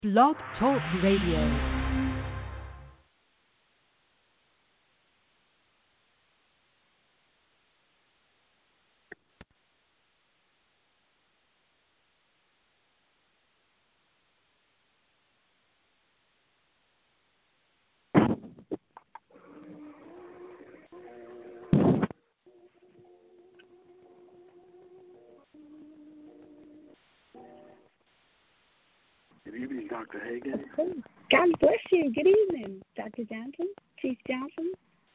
Blog Talk Radio. Good evening, Dr. Hagan. God bless you. Good evening, Dr. Johnson, Chief Johnson.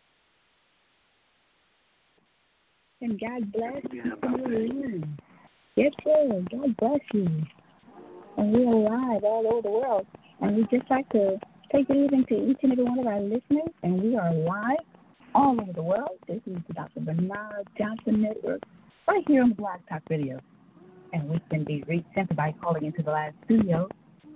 And God bless you. Yes, sir. God bless you. And we are live all over the world. And we just like to take it even to each and every one of our listeners. And we are live all over the world. This is the Dr. Bernard Johnson Network right here on Blog Talk Radio. And we can be reached simply by calling into the live studio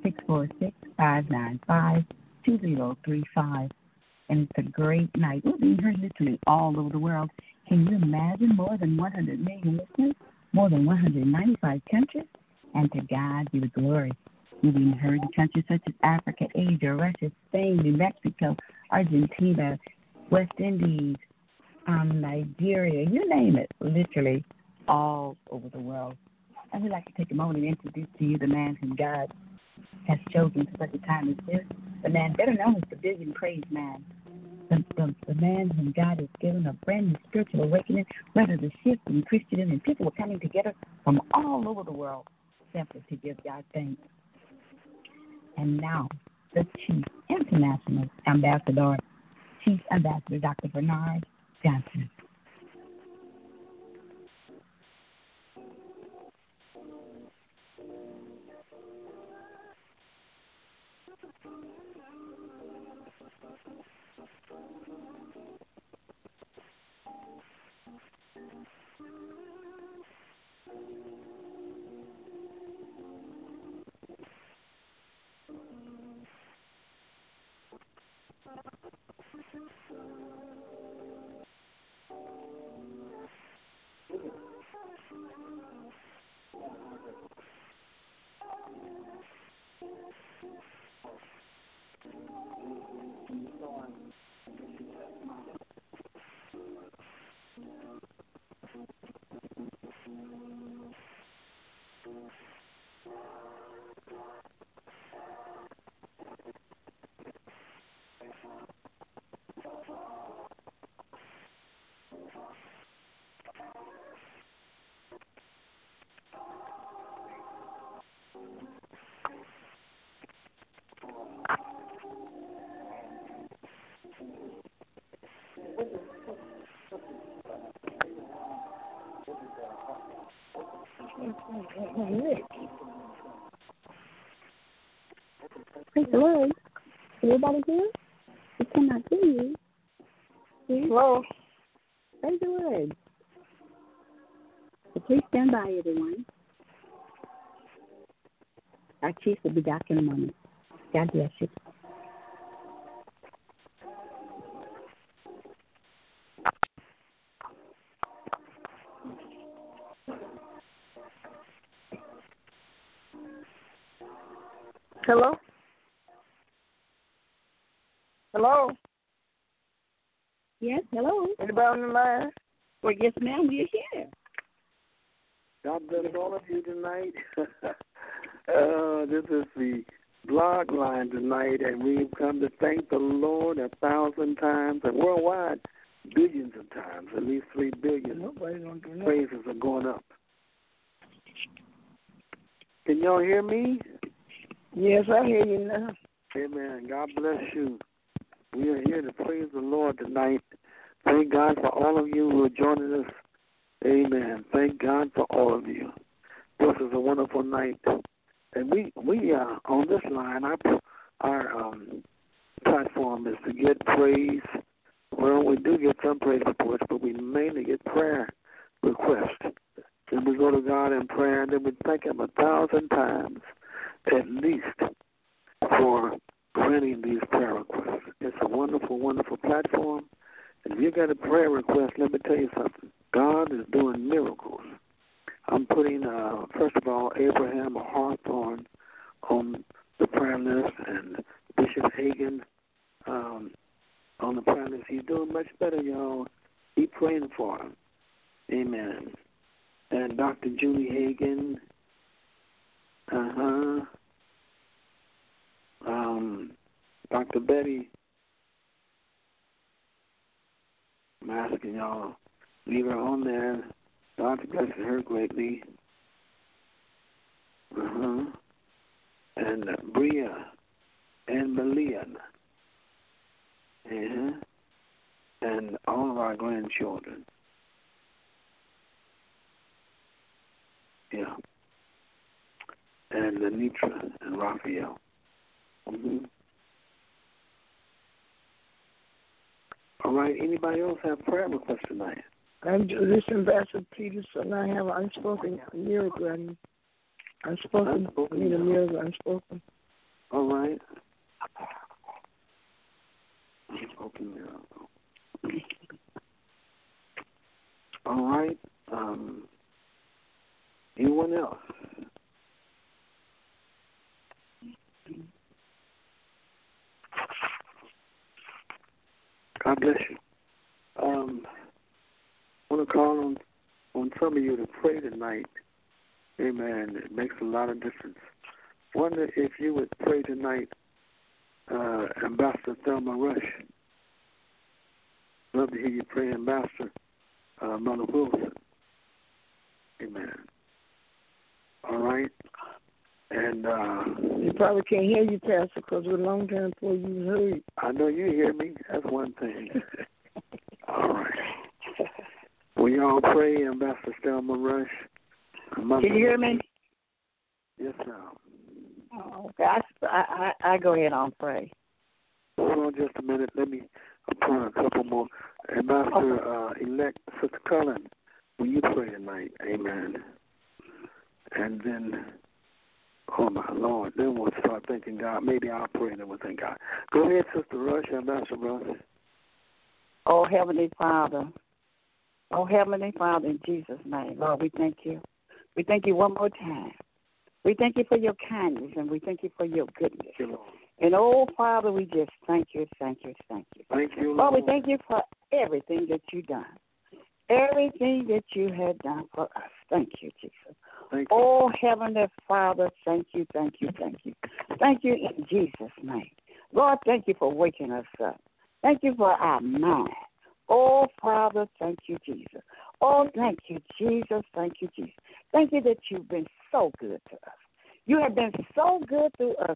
646-595-2035. And it's a great night. We'll be heard literally all over the world. Can you imagine more than 100 million listeners, more than 195 countries? And to God be the glory. We'll be heard in countries such as Africa, Asia, Russia, Spain, New Mexico, Argentina, West Indies, Nigeria, you name it, literally all over the world. And we'd like to take a moment and introduce to you the man whom God has chosen for such a time as this. The man better known as the Vision Praise Man. The man whom God has given a brand new spiritual awakening, whether the shift in Christendom and people were coming together from all over the world simply to give God thanks. And now, the Chief International Ambassador, Chief Ambassador Dr. Bernard Johnson. Praise the Lord. Everybody here? We cannot hear you. Hello. Praise the Lord. So please stand by, everyone. Our chief will be back in a moment. God bless you. Hello? Hello? Yes, hello. Anybody on the line? Well, yes, ma'am, we're here. God bless all of you tonight. This is the blog line tonight, and we've come to thank the Lord 1,000 times, and worldwide, billions of times, at least 3 billion praises are going up. Can y'all hear me? Yes, I hear you now. Amen. God bless you. We are here to praise the Lord tonight. Thank God for all of you who are joining us. Amen. Thank God for all of you. This is a wonderful night. And we are on this line, our platform is to get praise. Well, we do get some praise reports, but we mainly get prayer requests. And we go to God in prayer, and then we thank Him 1,000 times at least for granting these prayer requests. It's a wonderful, wonderful platform. And if you got a prayer request, let me tell you something. God is doing miracles. I'm putting, first of all, Abraham Hawthorne on the prayer list, and Bishop Hagan on the prayer list. He's doing much better, y'all. Keep praying for him. Amen. And Dr. Julie Hagan. Dr. Betty. I'm asking y'all, leave her on there. God bless her greatly. And Bria and Malian. And all of our grandchildren. Yeah. And Anitra and Raphael. All right, anybody else have prayer requests tonight? I'm this Ambassador Peterson. I have an unspoken miracle. Unspoken. I need a miracle. Unspoken. All right. Unspoken miracle. All right. Anyone else? God bless you. I want to call on some of you to pray tonight. Amen. It makes a lot of difference. Wonder if you would pray tonight, Ambassador Thelma Rush. Love to hear you pray, Ambassador Mother Wilson. Amen. All right. And you probably can't hear you, Pastor, because we're a long time before you heard. I know you hear me. That's one thing. All right. Will y'all pray, Ambassador Thelma Rush? Can you hear me? Yes, ma'am. Oh, okay. I go ahead and pray. Hold on just a minute. Let me appoint a couple more. Ambassador elect Sister Cullen, will you pray tonight? Amen. And then, oh my Lord, then we'll start thanking God. Maybe I'll pray and then we'll thank God. Go ahead, Sister Rush, Ambassador Rush. Oh, Heavenly Father. Oh, Heavenly Father, in Jesus' name, Lord, we thank you. We thank you one more time. We thank you for your kindness, and we thank you for your goodness. Thank you, Lord. And, oh, Father, we just thank you, thank you, thank you. Thank you, Lord. Lord, we thank you for everything that you've done, everything that you have done for us. Thank you, Jesus. Thank you. Oh, Heavenly Father, thank you, thank you, thank you. Thank you in Jesus' name. Lord, thank you for waking us up. Thank you for our mind. Oh, Father, thank you, Jesus. Oh, thank you, Jesus. Thank you, Jesus. Thank you that you've been so good to us. You have been so good to us.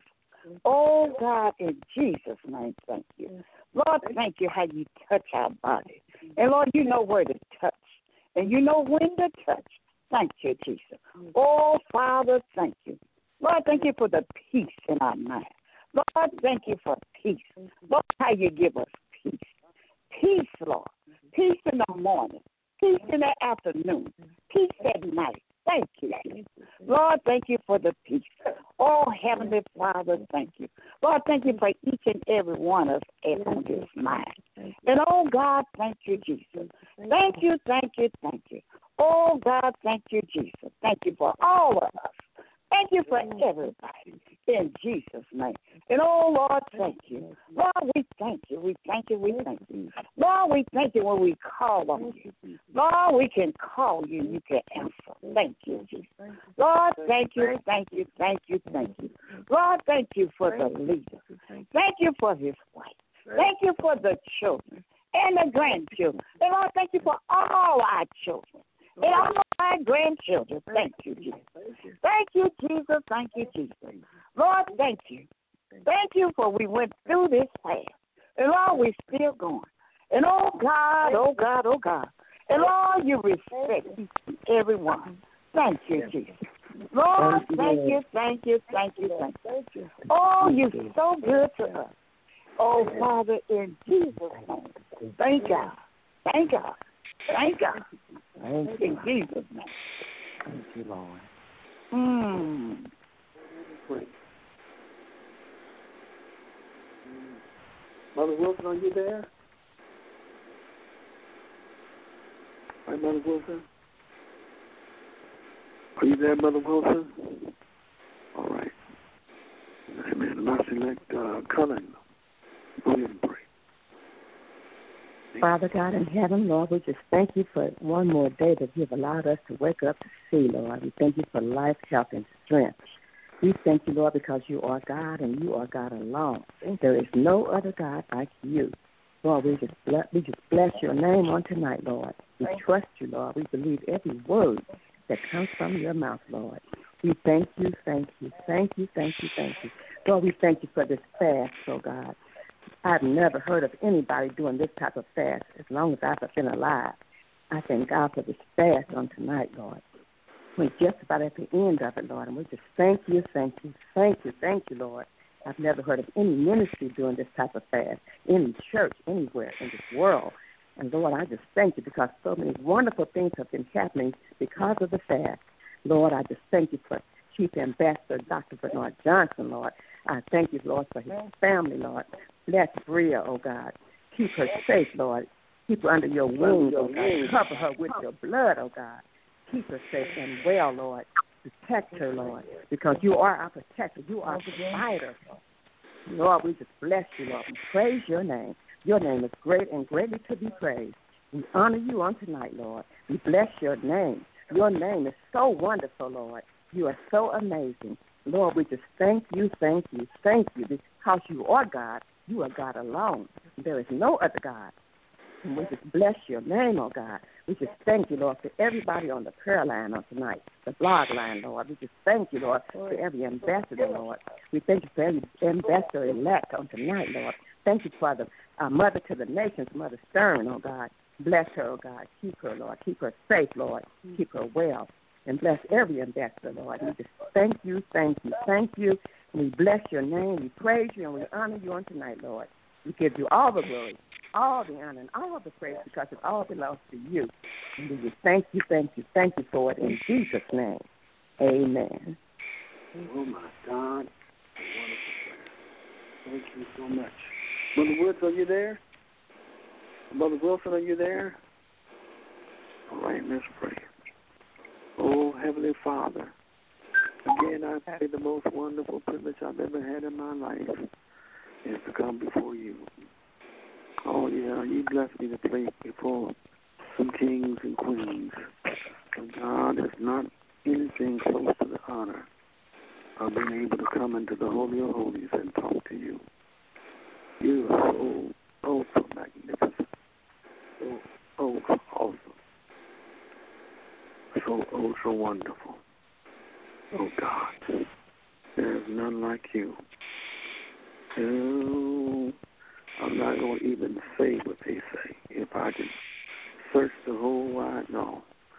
Oh, God, in Jesus' name, thank you. Lord, thank you how you touch our body. And, Lord, you know where to touch. And you know when to touch. Thank you, Jesus. Oh, Father, thank you. Lord, thank you for the peace in our mind. Lord, thank you for peace. Lord, how you give us peace. Peace, Lord. Peace in the morning. Peace in the afternoon. Peace at night. Thank you. Lord, thank you for the peace. Oh, Heavenly Father, thank you. Lord, thank you for each and every one of us on this line. And, oh, God, thank you, Jesus. Thank you, thank you, thank you. Oh, God, thank you, Jesus. Thank you for all of us. Thank you for everybody in Jesus' name. And, oh, Lord, thank you. Lord, we thank you. We thank you. We thank you. Lord, we thank you when we call on you. Lord, we can call you. You can answer. Thank you, Jesus. Lord, thank you, thank you, thank you, thank you. Lord, thank you for the leader. Thank you for his wife. Thank you for the children and the grandchildren. And, Lord, thank you for all our children. And all my grandchildren, thank you, Jesus. Thank you, Jesus. Thank you, Jesus. Lord, thank you. Thank you for we went through this path. And Lord, we're still going. And oh God, oh God, oh God. And Lord, you respect everyone. Thank you, Jesus. Lord, thank you, thank you, thank you, thank you. Oh, you're so good to us. Oh, Father, in Jesus' name. Thank God. Thank God. Thank God. In Jesus' name. Thank you, Lord. Mother Wilson, are you there? Hi, Mother Wilson. Are you there, Mother Wilson? All right. Amen. Mercy-elect Cullen. Go ahead and pray. Father God in heaven, Lord, we just thank you for one more day that you've allowed us to wake up to see, Lord. We thank you for life, health, and strength. We thank you, Lord, because you are God and you are God alone. There is no other God like you. Lord, we just bless your name on tonight, Lord. We trust you, Lord. We believe every word that comes from your mouth, Lord. We thank you, thank you, thank you, thank you, thank you. Lord, we thank you for this fast, oh God. I've never heard of anybody doing this type of fast as long as I've been alive. I thank God for this fast on tonight, Lord. We're just about at the end of it, Lord, and we just thank you, thank you, thank you, thank you, Lord. I've never heard of any ministry doing this type of fast, any church, anywhere in this world. And, Lord, I just thank you because so many wonderful things have been happening because of the fast. Lord, I just thank you for Chief Ambassador Dr. Bernard Johnson, Lord. I thank you, Lord, for his family, Lord. Bless Bria, oh God. Keep her safe, Lord. Keep her under your wings, oh God. Cover her with your blood, oh God. Keep her safe and well, Lord. Protect her, Lord, because you are our protector. You are our provider. Lord, we just bless you, Lord. We praise your name. Your name is great and greatly to be praised. We honor you on tonight, Lord. We bless your name. Your name is so wonderful, Lord. You are so amazing. Lord, we just thank you, thank you, thank you, because you are God. You are God alone. There is no other God. And we just bless your name, oh God. We just thank you, Lord, for everybody on the prayer line on tonight, the blog line, Lord. We just thank you, Lord, for every ambassador, Lord. We thank you for every ambassador-elect on tonight, Lord. Thank you for the mother to the nations, Mother Stern, oh God. Bless her, oh God. Keep her, Lord. Keep her safe, Lord. Keep her well. And bless every ambassador, Lord. We just thank you, thank you, thank you. And we bless your name. We praise you and we honor you on tonight, Lord. We give you all the glory, all the honor, and all the praise because it all belongs to you. And we just thank you, thank you, thank you for it in Jesus' name. Amen. Oh, my God. Thank you so much. Brother Woods, are you there? Brother Wilson, are you there? All right, let's pray. Oh, Heavenly Father, again, I pray the most wonderful privilege I've ever had in my life is to come before you. Oh, yeah, you blessed me to play before some kings and queens. And God, is not anything close to the honor of being able to come into the Holy of Holies and talk to you. You are so magnificent, so awesome, so wonderful. Oh, God, there is none like you. Oh, I'm not going to even say what they say. If I can search the whole wide, no.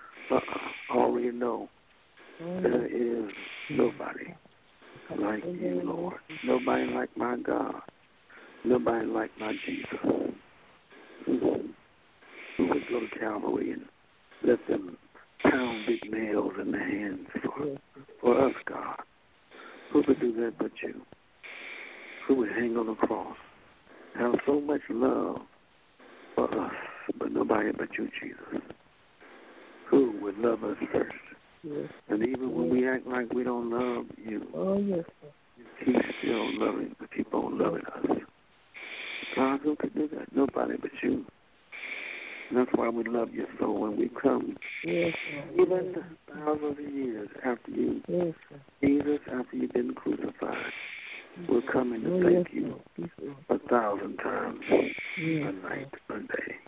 I already know there is nobody like you, Lord. Nobody like my God. Nobody like my Jesus. Who would go to Calvary and let them pound big nails in the hands for us, God? Who could do that but you? Who would hang on the cross, have so much love for us, but nobody but you, Jesus? Who would love us first? Yes. And even when we act like we don't love you, He's still loving, but keep on loving us. God, who could do that? Nobody but you. And that's why we love you so when we come, even thousands of years after you, Jesus, after you've been crucified, we're coming to thank you 1,000 times a night, a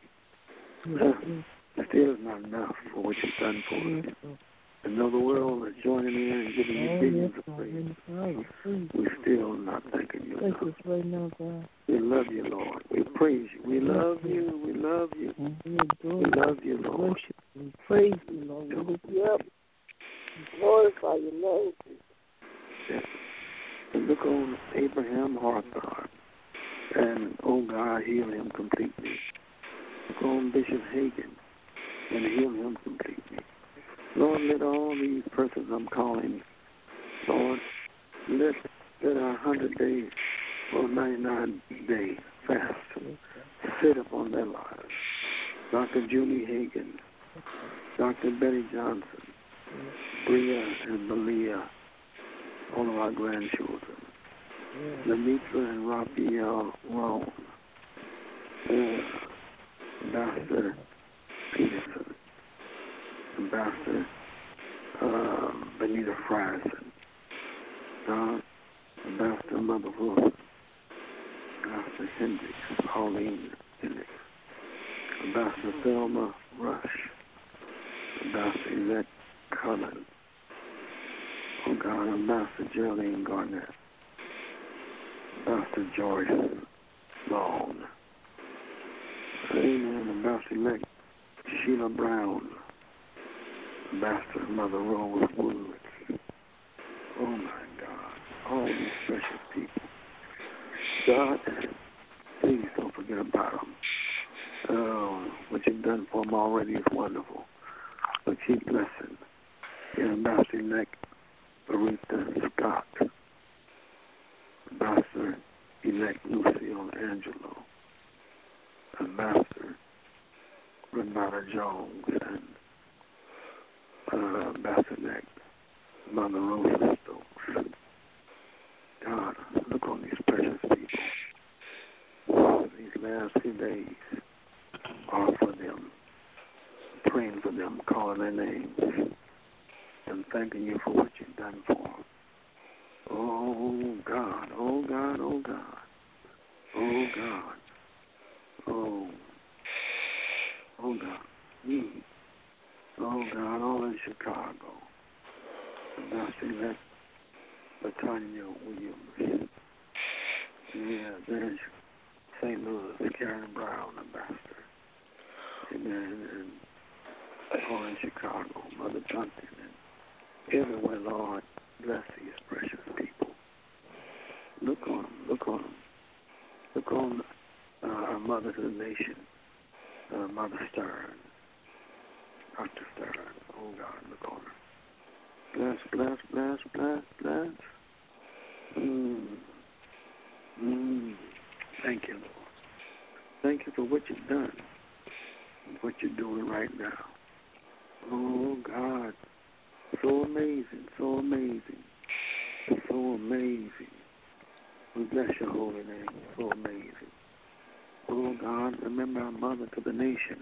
day. Still is not enough for what you've done for us. And though the world is joining in and giving you billions of praise, we're still not thanking you enough. We love you, Lord. We praise you. We love you. We love you. We love you, Lord. We praise you, Lord. We lift you up. We glorify your name. Yes. And look on Abraham Harthard. And, oh God, heal him completely. Look on Bishop Hagan and heal him completely. Lord, let all these persons I'm calling, Lord, let our 100 days or 99-day fast sit upon their lives. Dr. Julie Hagan, Dr. Betty Johnson, Bria and Malia, all of our grandchildren, Lenitra and Raphael Rome, Ambassador Peterson, Ambassador Benita Frierson, Ambassador Mother Wilson, Ambassador Hendricks, Pauline Hendricks, Ambassador Thelma Rush, Ambassador Yvette Cullen, oh God, Ambassador Geraldine Garnett, Ambassador Joyce Long, amen, Ambassador-elect Sheila Brown, Ambassador Mother Rose Woods, oh my God, all these precious people. God, please don't forget about them. What you've done for them already is wonderful. But keep blessing. Ambassador-elect Aretha Scott, Ambassador-elect Lucille Angelo, Ambassador Renata Jones, and Ambassador-elect Mother Rosa Stokes. God, look on these precious people. These last few days are for them. Praying for them, calling their names, and thanking you for what you've done for them. Oh, God, oh, God, oh, God, oh, God, oh, God, oh, God, all in Chicago. And I see that Latanya Williams. Yeah, there's St. Louis, Karen Brown, Ambassador. Amen. And all in Chicago, Mother Johnson, and everywhere, Lord, bless these precious people. Look on them, look on them. Look on our Mother to the Nation, Mother Stern, Dr. Stern. Oh, God, look on her. Bless, bless, bless, bless, bless. Thank you, Lord. Thank you for what you've done and what you're doing right now. Oh, God, so amazing, so amazing, so amazing. We bless your holy name, so amazing. Oh, God, remember our Mother to the Nation,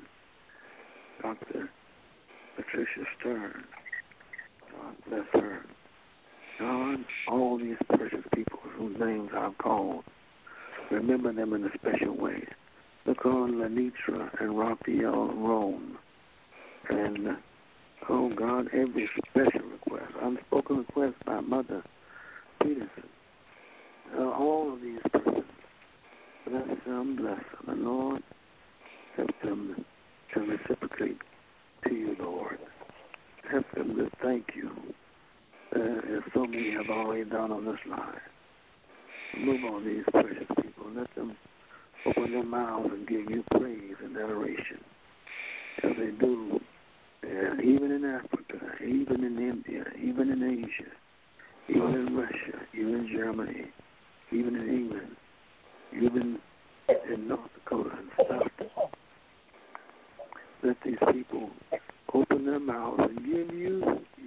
Dr. Patricia Stern. God bless her. God, all these precious people whose names I've called, remember them in a special way. Look on Lenitra and Raphael Rome. And, oh, God, every special request, unspoken request by Mother Peterson. All of these persons, bless them, and Lord, help them to reciprocate to you, Lord. Help them to thank you, as so many have already done on this line. Move on these precious people. Let them open their mouths and give you praise and adoration, as they do, even in Africa, even in India, even in Asia, even in Russia, even in Germany, even in England, even in North Dakota and South. Let these people open their mouths and give you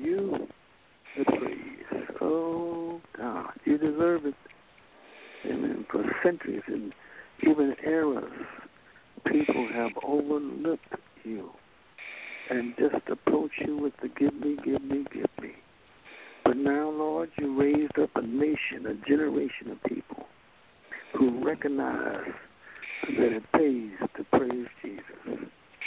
the praise. Oh, God, you deserve it. Amen. For centuries and even eras, people have overlooked you and just approached you with the give me, give me, give me. But now, Lord, you raised up a nation, a generation of people who recognize that it pays to praise Jesus.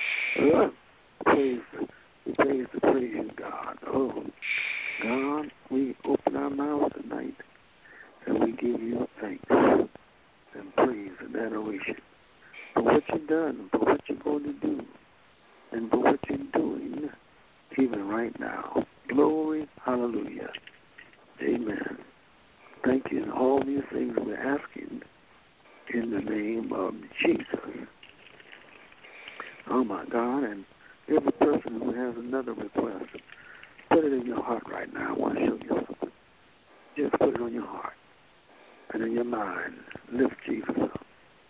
Praise you, God. Oh, God, we open our mouths tonight and we give you thanks and praise and adoration for what you've done, for what you're going to do, and for what you're doing even right now. Glory, hallelujah. Amen. Thank you. And all these things we're asking in the name of Jesus. Oh, my God. And every person who has another request, put it in your heart right now. I want to show you something. Just put it on your heart and in your mind. Lift Jesus up.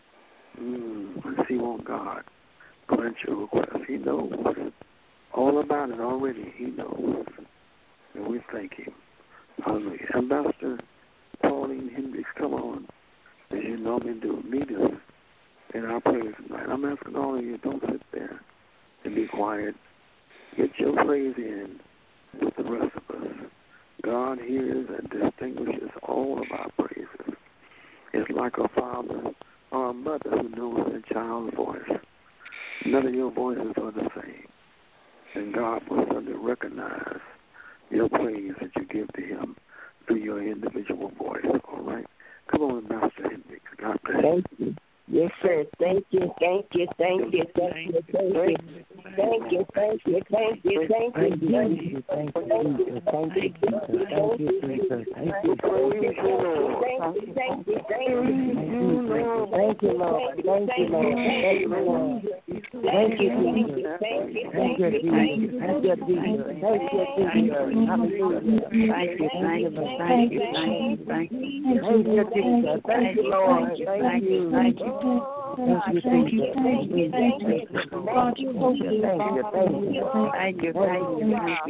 And see what God grant your request. He knows all about it already. He knows. And we thank him. Hallelujah. Ambassador Paul Pauline Hendricks come on, as you normally do, meet us in our praise tonight. I'm asking all of you, don't sit there and be quiet. Get your praise in with the rest of us. God hears and distinguishes all of our praises. It's like a father or a mother who knows their child's voice. None of your voices are the same. And God will suddenly recognize your praise that you give to him through your individual voice. All right? Come on, Master Hendricks. God bless you. Thank you. Yes, sir. Thank you, thank you, thank you, thank you, thank you. Thank you, thank you, thank you, thank you, thank you, thank you, thank you, thank you, thank you, Jesus. Thank you, thank you, thank you, thank you, Lord. Thank you, Lord. Thank you, Lord. Thank you, Jesus. Thank you, Jesus. Thank you, Jesus. Thank you, Jesus. Hallelujah. Thank you, thank you, thank you, thank you, thank you. Thank you, Jesus. Thank you, Lord. Thank you, thank you. Thank you, thank you, thank you, thank you, thank you, thank you, thank you, thank you, thank you, thank you,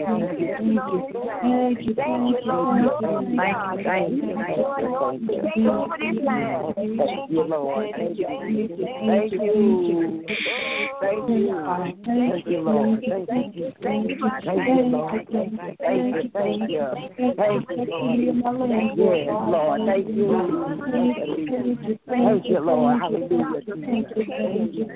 thank you, Lord, thank you, thank you, Lord, thank you, thank you, thank you, Lord, thank you, thank you, Lord, thank you, yes, Lord, thank you, Lord, hallelujah, thank you, thank you,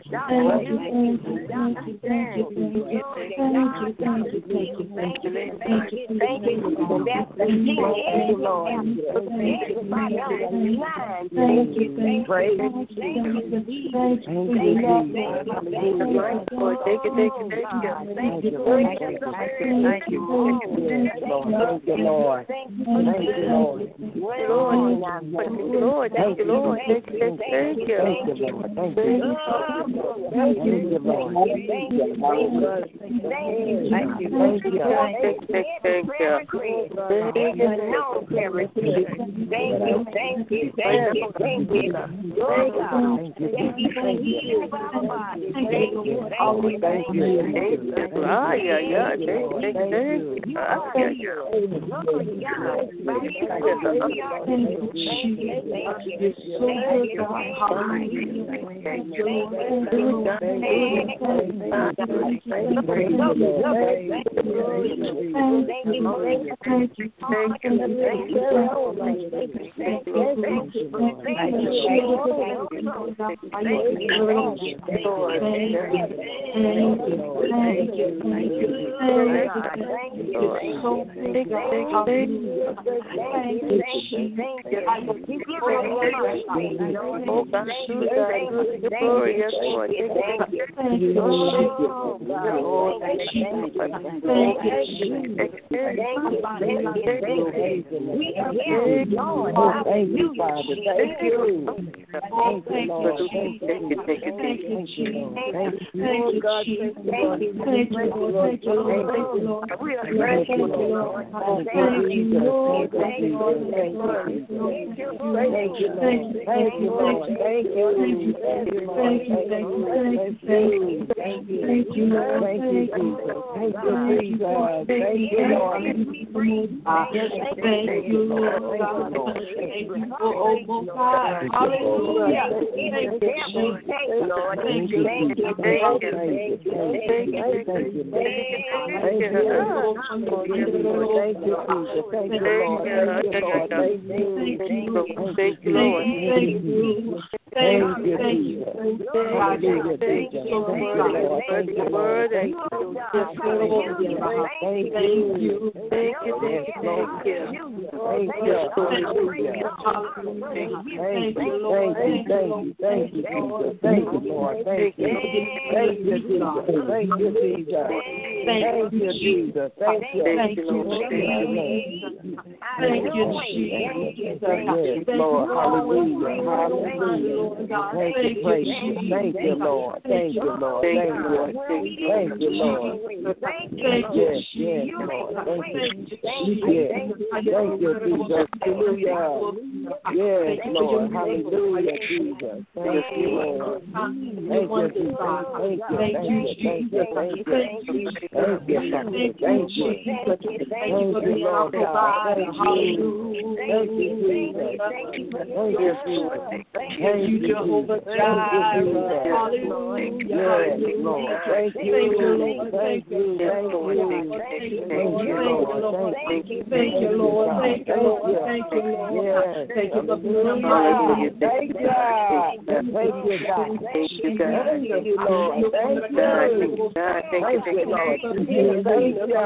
Thank you, Lord. Thank you. Thank you, Lord God. Thank you. Thank you, Jesus. Thank you, Jesus. Thank you, Jehovah Jireh. Hallelujah. Yes, Lord. Thank you. Thank you. Thank you. Thank you, Lord. Thank you. Thank you, Lord. Thank you, Lord. Thank you, Lord. Yes. Thank you for being a mighty. Thank you. Thank you, God. Thank you, Lord. Thank you. Thank you, Lord. Thank you. Praise you.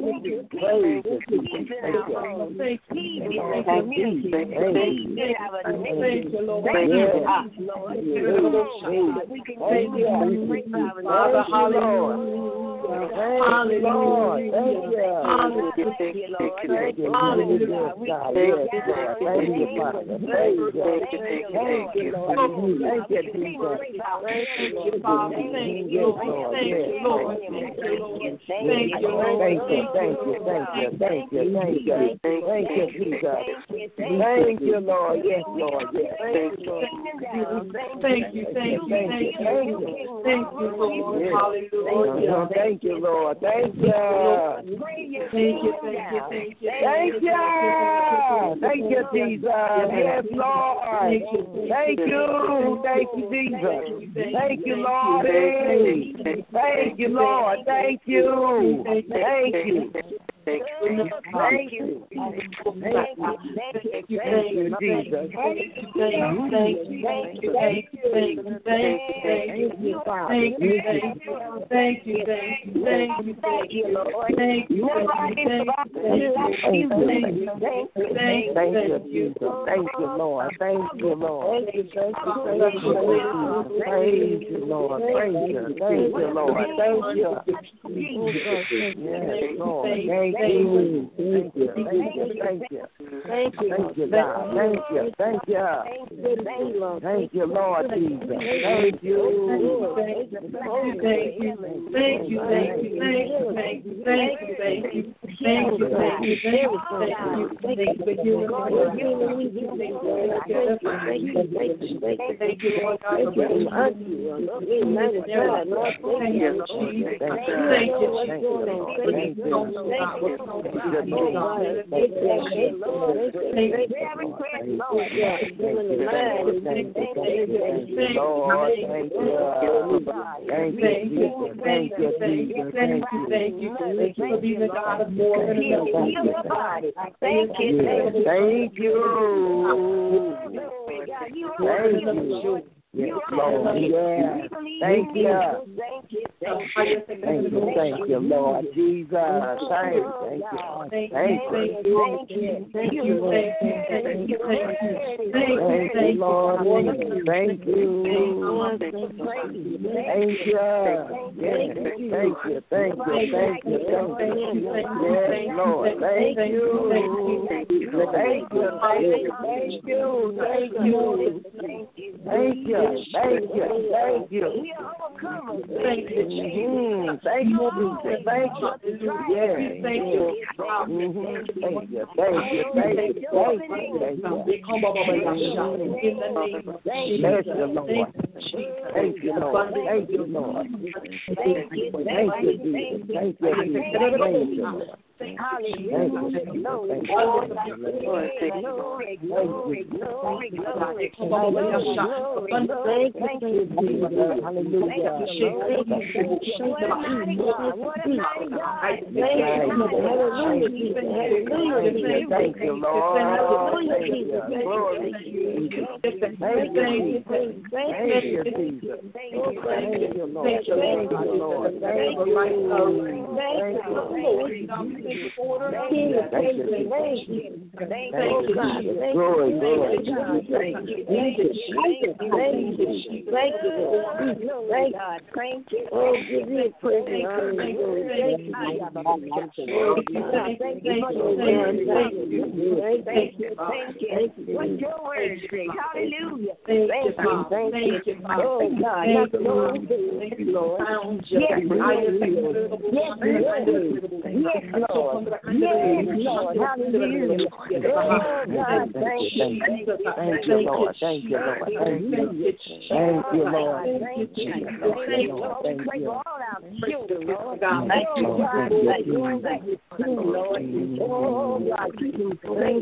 Thank you. Father, hallelujah. Hallelujah. Thank you. Hallelujah. Thank you, hallelujah. Thank you, Father. Thank you. Thank you, Lord. Thank you, Jesus. Thank you, Father. Thank you, Lord. Thank you, Lord. Thank you, Lord. Thank you, Lord. Thank you, thank you, thank you, thank you, thank you. Thank you, Jesus. Thank you, Lord. Yes, Lord. Yes. Thank you, Lord. Thank you, thank you, thank you, thank you. Thank you, Lord. Hallelujah. Thank you, Lord. Thank you. Thank you, thank you, thank you. Thank you. Thank you, Jesus. Yes, Lord. Thank you. Thank you, Jesus. Thank you, Lord. Thank you, Lord. Thank you. Thank you. Thank you. Thank you. Thank you, Jesus. Thank you. Thank you. Thank you. Thank you. Thank you. Thank you. Thank you. Thank you. Thank you, Lord. Thank you. Thank you, Jesus. Thank you, Lord. Thank you, Lord. Praise you, Lord. Praise you. Thank you, Lord. Thank you. Yes, Lord. Thank you. Thank you. Thank you. Thank you. Thank you, God. Thank you. Thank you. Thank you, Lord Jesus. Thank you. Thank you. Thank you. Thank you. Thank you. Thank you. Thank you. Thank you. Thank you. Thank you. Thank you. Thank you for being the God of more than enough. Thank you. Thank you. Thank you. Yes, Lord. Yeah. Thank you. Thank you. Thank you, Lord Jesus. Thank you. Thank you. Thank you. Thank you, Lord. Thank you. Thank you. Thank you. Thank you. Thank you. Thank you. Yes, Lord. Thank you. Thank you. Thank you. Thank you. Thank you. Thank you. Thank you. Thank you. Thank you. Thank you. Thank you. Yeah. Thank you. Thank you. Thank you. Thank you. Thank you. Bless you, Lord. Thank you, Lord. Thank you, Lord. Thank you. Thank you, Jesus. Thank you, Jesus. Thank you, Lord. Hallelujah. Glory, glory, glory, glory. Thank you, Jesus. Hallelujah. Thank you, Lord. Thank you. Glory. Thank you, Jesus. Thank you, Jesus. Thank you, Lord. Thank you, Lord. Thank you. Thank you. Thank you. Thank you. Thank you. Thank you, God. Glory, glory. Thank you. Thank you. Thank you. Thank you, Lord. Thank God. Thank you. Oh, give me praise and honor and glory. Thank you. Thank you. Thank you. Thank you. Thank you. What's your word say? Hallelujah. Thank you. Thank you. Oh, God. Thank you, Lord. Thank you, Lord. Yes, Lord. Yes, Lord. Hallelujah. Oh, God. Thank you. Thank you, Lord. Thank you, Lord. Thank you. Thank you, Lord. Thank you. Thank you. All our children, Lord. Thank you, Lord. Thank you, Lord. Oh, God, keep them safe.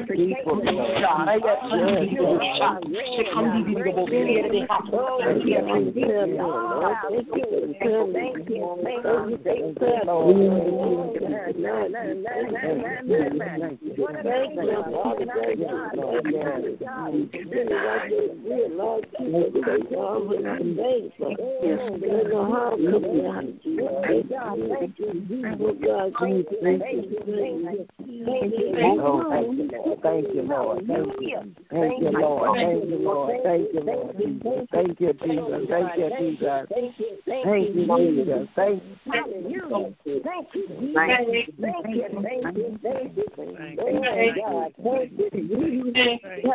Thank you, Lord. Thank you, Lord. Thank you, Lord. Thank you, Lord. Thank you, Jesus. Thank you, Jesus. Thank you, Jesus. Thank you. Hallelujah. Thank you, Jesus. Thank you. Thank you. Thank you. Thank you. Oh, God. Thank you, Jesus. Thank you,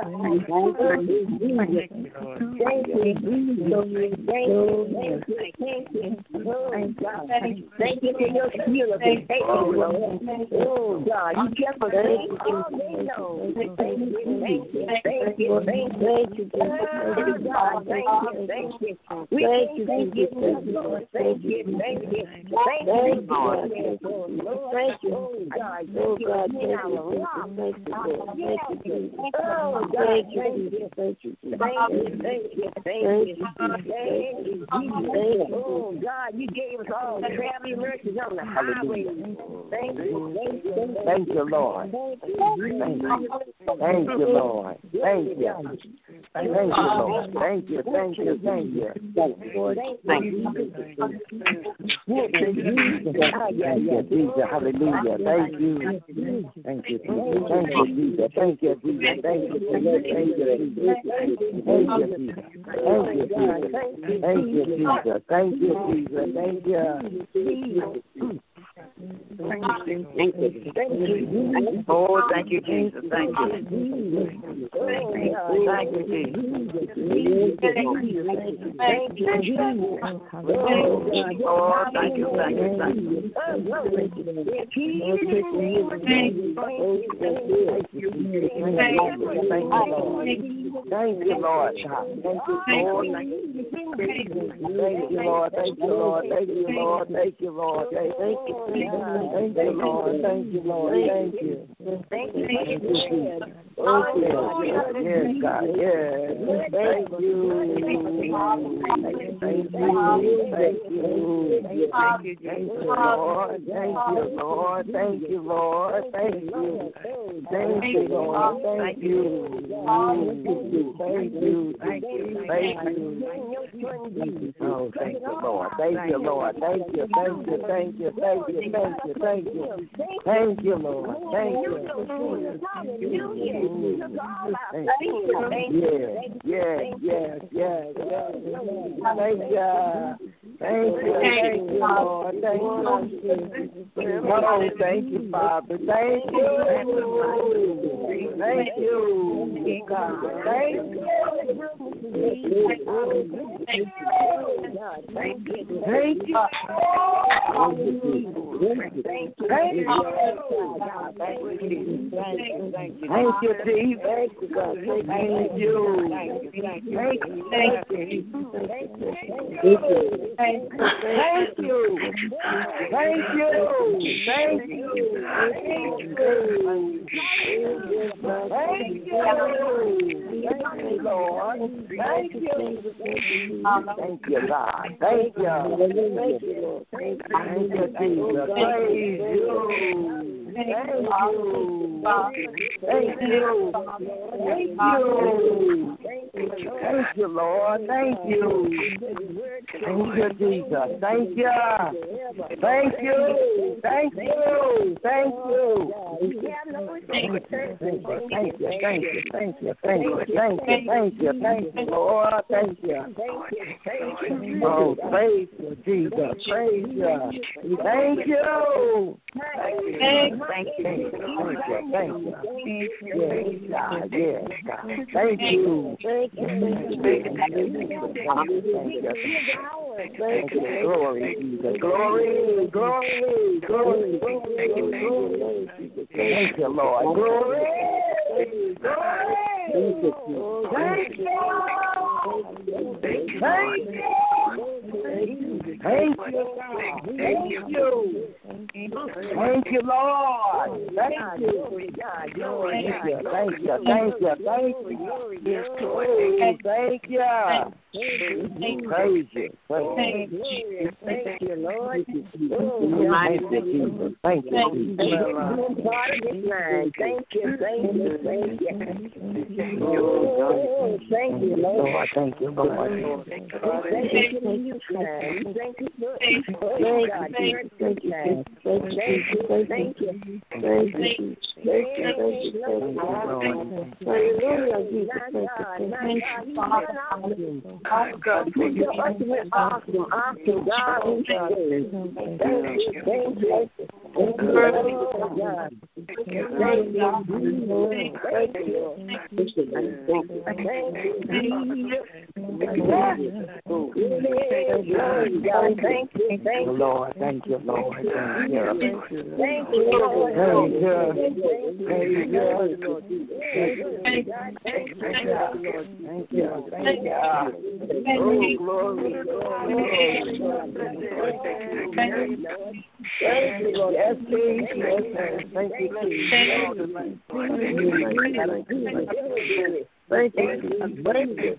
thank you for your skill of protection, Lord. Oh, God, you kept us all day long. Thank you, thank you, thank you, thank you, God, thank you, thank you. We thank you, Lord. Thank you, thank you, thank you, Lord. Thank you, oh, God, thank you, thank you, oh, God, thank you, thank you, thank you, thank you, thank you, oh, God, you gave us all traveling mercies on the highway. Thank you, thank you, Lord. Thank you, Lord. Thank you. Thank you, Lord. Thank you, thank you, thank you. Thank you, Jesus. Hallelujah. Thank you. Thank you, Jesus. Thank you, Jesus. Thank you, Jesus. Thank you, Jesus. Thank you, Jesus. Thank you, Jesus. Thank you, Jesus. Thank you, Jesus. Thank you, Jesus. Thank you. Oh, thank you, Jesus. Thank you. Thank you, Jesus. Thank you, Jesus. Oh, thank you, thank you, thank you. Thank you, Lord. Thank you, Lord. Thank you, Lord. Thank you, Lord. Thank you, Lord. Thank you, Lord. Thank you, Lord. Thank you. Thank you, Jesus. Oh, yes, God. Yes. Thank you. Thank you. Thank you. Thank you, Lord. Thank you, Lord. Thank you, Lord. Thank you. Thank you, Lord. Thank you. Thank you. Thank you. Thank you. Oh, thank you, Lord. Thank you, Lord. Thank you. Thank you. Thank you. Thank you. Thank you. Thank you. Thank you, Lord. Thank you. Yes. Thank you. Thank you, Lord. Thank you. Oh, thank you, Father. Thank you. Thank you, God. Thank you. Thank you. Thank you. Thank you. Thank you, Jesus. Thank you, God. Thank you. Thank you. Thank you. Thank you. Thank you. Thank you. Thank you, Lord. Thank you. Thank you, God. Thank you. Thank you, Lord. Thank you, Jesus. Praise you. Thank you. Thank you. Thank you. Thank you, Lord. Thank you. Thank you, Jesus. Thank you. Thank you. Thank you. Thank you. Thank you. Thank you. Thank you. Thank you. Thank you. Thank you. Thank you. Thank you, Lord. Thank you. Oh, praise you, Jesus. Praise you. Thank you. Thank you. Thank you. Thank you. Yes, God. Yes, God. Thank you. Thank you. Thank you. Glory, Jesus. Glory. Glory. Glory. Thank you, Lord. Glory. Glory. Thank you. Thank you. Thank you. Thank you, God. Thank you. Thank you, Lord. Thank you. Thank you. Thank you. Thank you. Thank you. Yes, Lord. Thank you. Praise you. Thank you, Lord. Thank you, Jesus. Thank you, Jesus. Thank you. Thank you. Thank you. Thank you, Lord. Thank you, Lord. Thank you, thank you, Thank you, Lord. Thank you, Lord. Thank you. Thank you, Lord. Thank you. Thank you. Oh, glory. Thank you, Lord. Yes, please. Yes, thank you, please. Thank you. Thank you.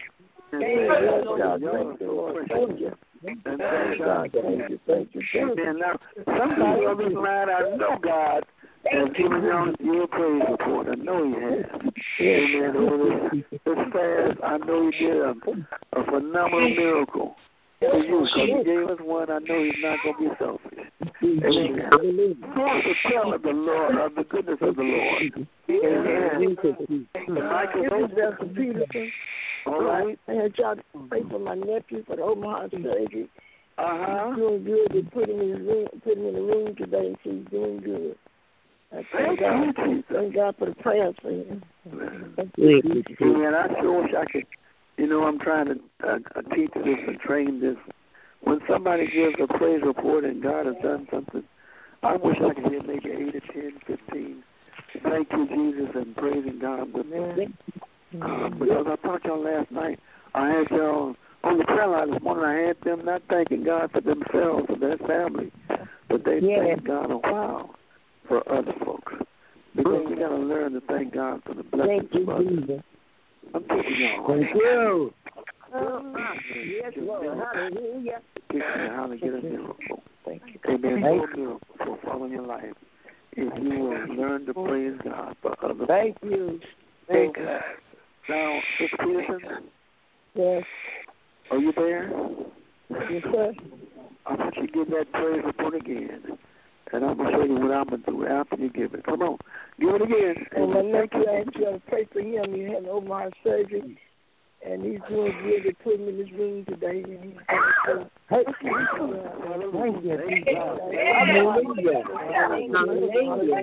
And now, sometimes on this line, I know God has given you a praise report. I know He has. Amen. Over this fast, I know He did a phenomenal miracle for you. Because He gave us one, I know He's not going to be selfish. Amen. Force to tell of the Lord, of the goodness of the Lord. Amen. Michael Peterson. All right. I had y'all to pray for my nephew for the open heart surgery. He's doing good. They put him in the room today, and he's doing good. Thank God for the prayers for him. And I sure wish I could, I'm trying to teach this and train this. When somebody gives a praise report and God has done something, I wish I could hear maybe 8 or 10, 15. Thank you, Jesus, and praising God with me. Because I taught y'all last night, I had y'all on the prayer line this morning. I had them not thanking God for themselves or their family, but they thanked God a while for other folks. Because we got to learn to thank God for the blessings of others. I'm teaching y'all. Thank you. Yes, Lord. Hallelujah. Teaching you how to get a miracle. Thank you. Amen. No miracle will follow your life if you will learn to praise God for others. Thank you. Thank you. Now, Sister Peterson? Yes. Are you there? Yes, sir. I want you to give that praise report again. And I'm going to show you what I'm going to do after you give it. Come on. Give it again. And my nephew, I asked you to pray for him. He had an open heart surgery. And he's doing good. They put him in his room today. And he's thank you. Thank you. Hallelujah. Hallelujah.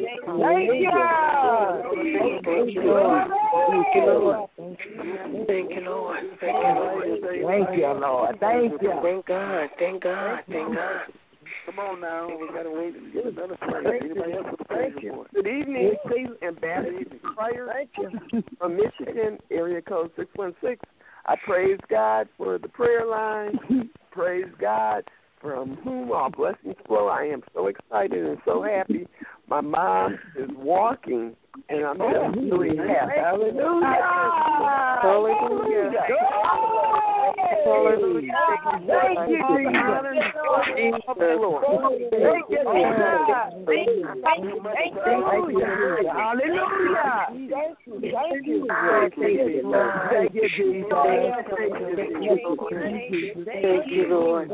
Thank you. Thank you, Lord. Thank you, Lord. Thank you, Lord. Thank you. Thank God. Thank God. Thank God. Come on now. We got to wait and get another praise. Anybody else with a praise report? Good evening, Cleveland Ambassador Pryor from Michigan, area code 616. I praise God for the prayer line. Praise God from whom all blessings flow. I am so excited and so happy. My mom is walking, and I'm just really happy. Hallelujah. Hallelujah. Hallelujah. Thank you, Jesus. Thank you, Lord. Thank you, Hallelujah. Thank you. Thank you, Jesus. Thank you, Lord.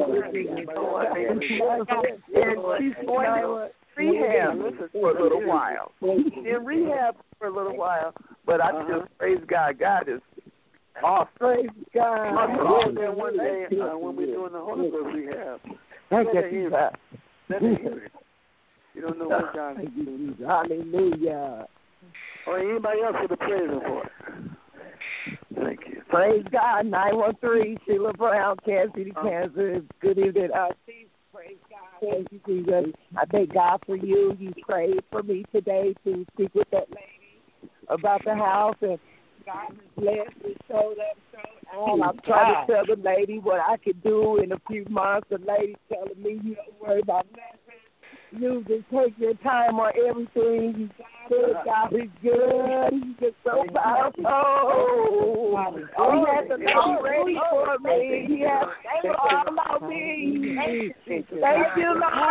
And she's going to rehab for a little while. In rehab for a little while, but I just praise God. God is awesome. Praise God. I'm there one day when we're doing the Holy Ghost rehab. Thank you, Jesus. Let me hear it. You don't know what God is doing. Hallelujah. Or anybody else with a praise report? Thank you. Praise God. 913 Sheila Brown, Kansas City, Kansas. Good evening. Praise God. Thank you, Jesus. I thank God for you. You prayed for me today to speak with that lady about the house, and God has blessed and showed up so I'm trying to tell the lady what I could do in a few months. The lady telling me you don't worry about nothing. You just take your time on everything. You got it. God is good. He's just so powerful. He has the Lord ready for me. He has faith all about me. Thank you, Lord. Thank you.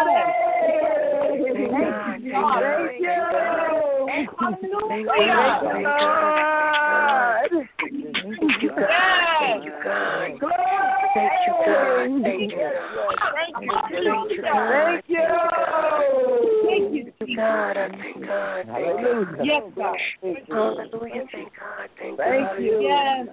God, I thank God. Hallelujah. Yes, God. Hallelujah. Thank God. Thank you. Yes.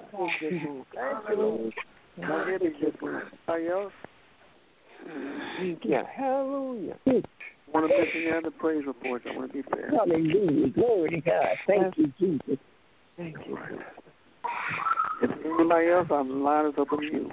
Yeah. Hallelujah. I want to mention the other praise reports. I want to be fair. Hallelujah. Glory to God. Thank you, Jesus. Thank you. If anybody else, the line is open to you.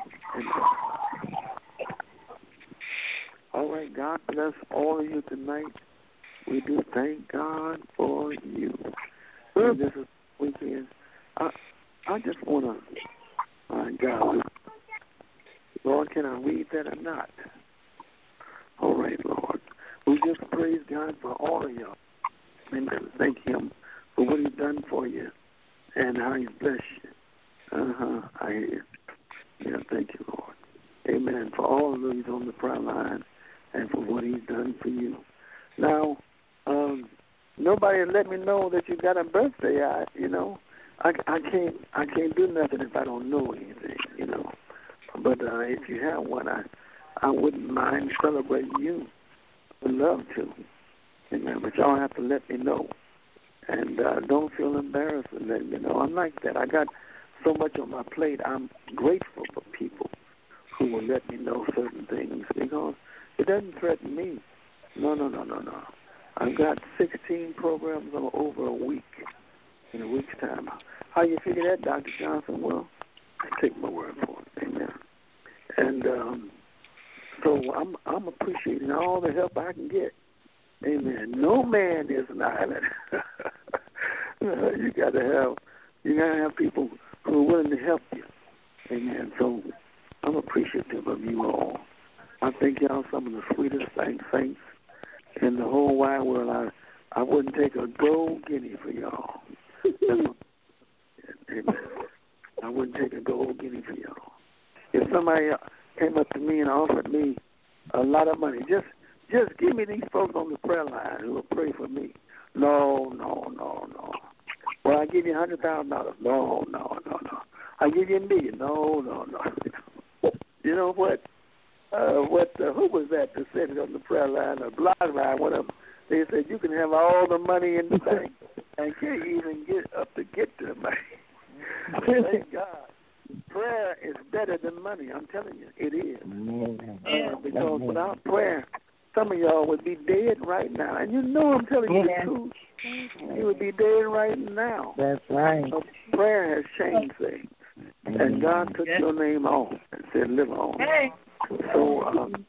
All right. God bless all of you tonight. We do thank God for you. This is weekend. I just want to, God, Lord, can I read that or not? All right, Lord. We just praise God for all of y'all. Amen. Thank Him for what He's done for you and how He's blessed you. I hear you. Yeah, thank you, Lord. Amen. For all of those on the front line and for what He's done for you. Now, nobody let me know that you got a birthday. I can't do nothing if I don't know anything, But if you have one, I wouldn't mind celebrating you. I'd love to. Amen. But y'all have to let me know. And don't feel embarrassed and let me know. I'm like that. I got so much on my plate. I'm grateful for people who will let me know certain things because it doesn't threaten me. No. I've got 16 programs over a week, in a week's time. How you figure that, Dr. Johnson? Well, I take my word for it. Amen. And so I'm appreciating all the help I can get. Amen. No man is an island. You gotta have people who are willing to help you. Amen. So I'm appreciative of you all. I think y'all some of the sweetest saints in the whole wide world. I wouldn't take a gold guinea for y'all. Amen. I wouldn't take a gold guinea for y'all. If somebody came up to me and offered me a lot of money, just give me these folks on the prayer line who will pray for me. No. Well, I give you $100,000. No. I give you $1 million. No. You know what? Who was that said it on the prayer line or blog line? One of them. They said you can have all the money in the bank and can't even get to the money. Thank God. Prayer is better than money. I'm telling you, it is. Because without prayer, some of y'all would be dead right now. And you know I'm telling you the truth. You would be dead right now. That's right. So prayer has changed things. And God took your name off and said, live on. Hey. So,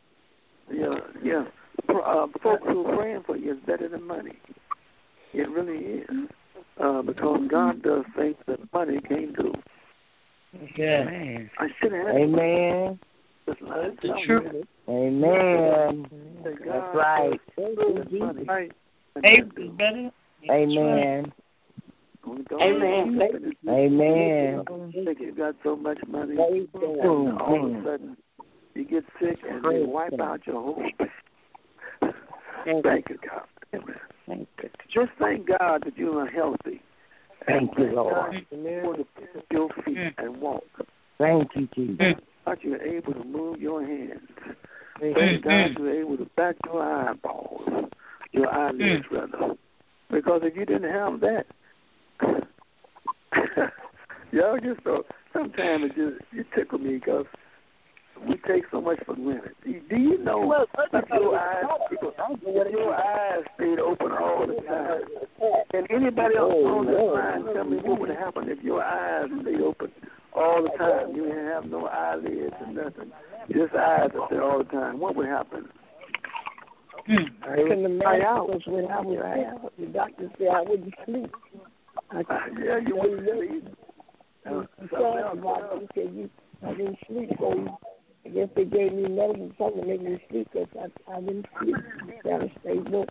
folks who are praying for you is better than money. It really is. Because God does things that money can't do. Yeah. I should have. Amen. That's true. Amen. That's right. Amen. Amen. Amen. Amen. Think you got so much money, and all of a sudden you get sick and they wipe out your whole thing. Thank you, God. Amen. Just thank God that you are healthy. Thank you, Lord. For the your feet and walk. Thank you, Jesus. God, you're able to move your hands. Thank God you're able to back your eyeballs, your eyelids rather. Because if you didn't have that, y'all just sometimes it tickle me because we take so much for granted. Do you know if your eyes stayed open all the time? Can anybody else on this line tell me what would happen if your eyes stayed open all the time? You didn't have no eyelids and nothing. Just eyes up there all the time. What would happen? I couldn't imagine when I was out. The doctor said I wouldn't sleep. You wouldn't sleep. He said, I didn't sleep, so I guess they gave me medicine, something to make me sleep, because I didn't sleep. Gotta stay woke.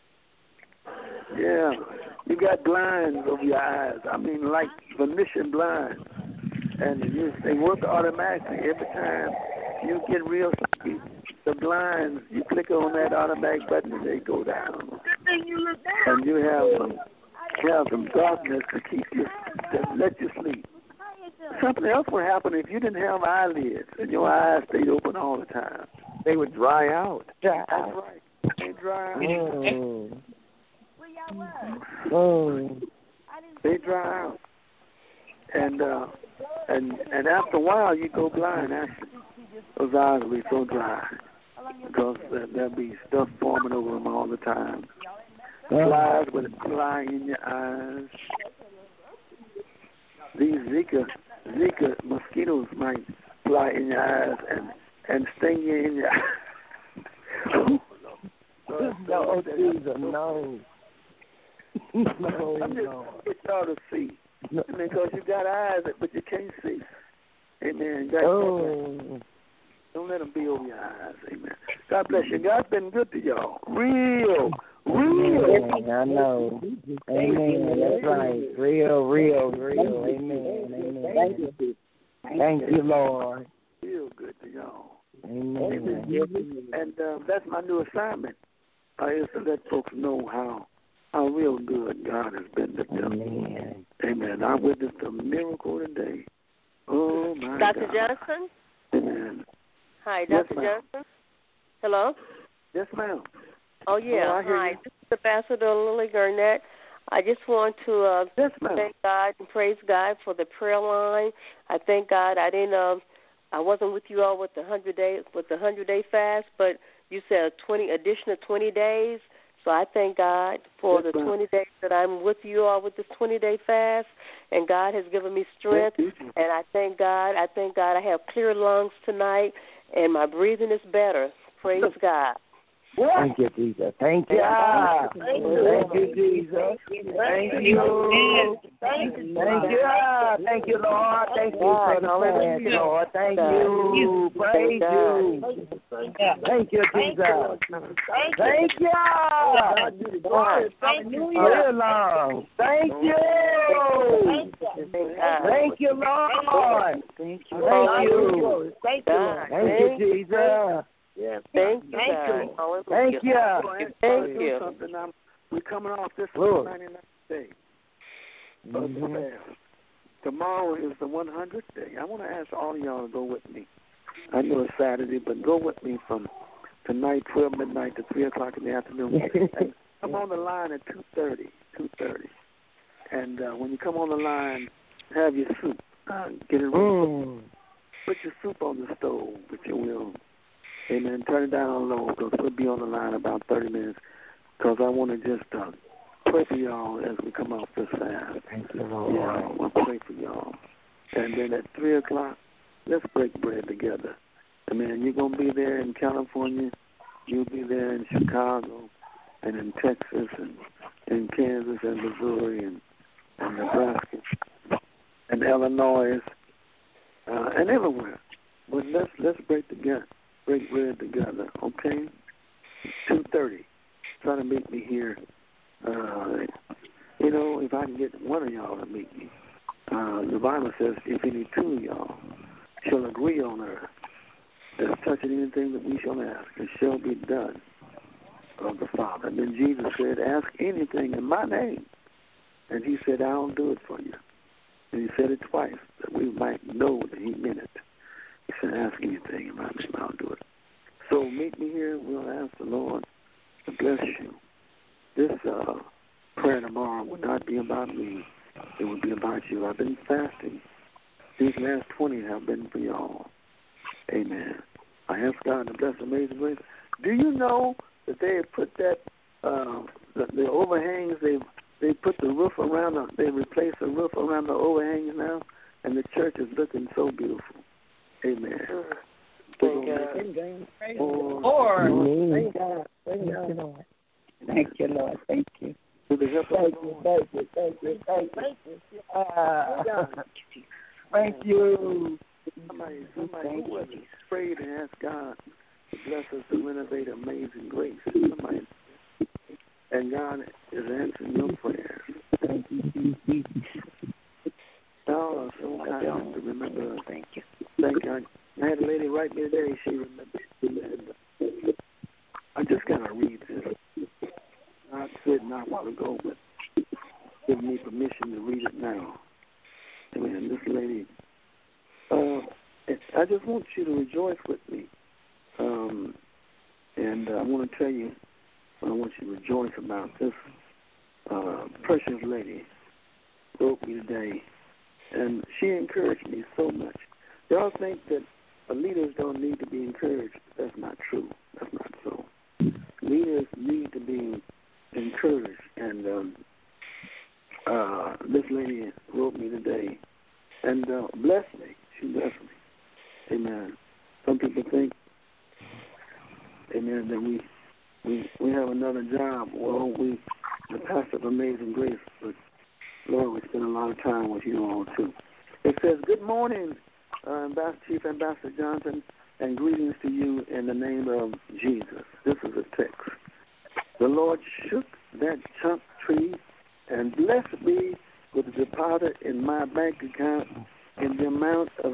Yeah, you got blinds over your eyes. I mean, like Venetian blinds. And they work automatically. Every time you get real sleepy, the blinds, you click on that automatic button and they go down. And you have some darkness to keep you, to let you sleep. Something else would happen if you didn't have eyelids and your eyes stayed open all the time. They would dry out. That's right. They dry out. They dry out. And after a while, you go blind, actually. Those eyes will be so dry because there'll be stuff forming over them all the time. Flies would fly in your eyes. These Zika mosquitoes might fly in your eyes and sting you in your eyes. No, Jesus, no. I'm just get y'all to see. No. I mean, because you got eyes, but you can't see. Amen. Don't let them be over your eyes. Amen. God bless you. God's been good to y'all. Real. I know. Amen. That's right. Real. Amen. Thank you, Lord. Real good to y'all. Amen. And that's my new assignment. Is to let folks know how real good God has been to them. Amen. Amen. I witnessed a miracle today. Oh, my Dr. God. Johnson? Amen. Hi, Dr. Johnson? Hello? Yes, ma'am. Oh, yeah. Hi. This is Ambassador Lily Garnett. I just want to thank God and praise God for the prayer line. I thank God I wasn't with you all with the 100-day fast, but you said additional 20 days. So I thank God for the 20 days that I'm with you all with this 20-day fast, and God has given me strength. And I thank God. I have clear lungs tonight, and my breathing is better. Praise God. Thank you, Jesus. Thank you. Thank you, Jesus. Thank you. Thank you, Lord. Thank you for the plans, Lord. Thank you. Praise you. Thank you, Jesus. Thank you. Clear lungs. Thank you. Thank you, Lord. Thank you. Thank you, Jesus. Yeah, thank you. Thank you. Thank you. We're coming off this 99th day. Tomorrow is the 100th day. I want to ask all of y'all to go with me. I know it's Saturday, but go with me from tonight, 12 midnight to 3 o'clock in the afternoon. And come on the line at 2:30. And when you come on the line, have your soup. Get it ready. Put your soup on the stove, if you will. Amen. Turn it down on low because we'll be on the line about 30 minutes because I want to just pray for y'all as we come off this fast. Thank you, Lord. Yeah, I want to pray for y'all. And then at 3 o'clock, let's break bread together. Amen. You're going to be there in California. You'll be there in Chicago and in Texas and in Kansas and Missouri and Nebraska and Illinois and everywhere. But let's break bread together, okay? 2:30. Try to meet me here. If I can get one of y'all to meet me. The Bible says, if any two of y'all shall agree on earth, as touching anything that we shall ask, it shall be done of the Father. And then Jesus said, ask anything in my name. And he said, I'll do it for you. And he said it twice, that we might know that he meant it. He said, ask anything in my name, I'll do it. So meet me here. We'll ask the Lord to bless you. This prayer tomorrow will not be about me. It will be about you. I've been fasting. These last 20 have been for y'all. Amen. I ask God to bless Amazing Grace. Do you know that they have put that, the overhangs, they put the roof around, they replaced the roof around the overhangs now, and the church is looking so beautiful. Amen. Thank God. Thank you, Lord. Thank you. With the help of Thank you. Thank you. Somebody who was afraid to ask God to bless us to renovate Amazing Grace. Somebody, and God is answering your prayers. Thank you, Jesus. Y'all are so kind to remember us. Thank you. Thank God. I had a lady write me today. She remembered. I just gotta read this. I said not a while ago, but give me permission to read it now. Amen. This lady. I just want you to rejoice with me. And I want to tell you, I want you to rejoice about this precious lady wrote me today. And she encouraged me so much. Y'all think that leaders don't need to be encouraged. That's not true. That's not so. Leaders need to be encouraged. And this lady wrote me today and blessed me. She blessed me. Amen. Some people think, amen, that we have another job. Well, we the pastor of Amazing Grace, but Lord, we spend a lot of time with you all too. It says, "Good morning, Chief Ambassador Johnson, and greetings to you in the name of Jesus." This is a text. The Lord shook that chunk tree and blessed me with a deposit in my bank account in the amount of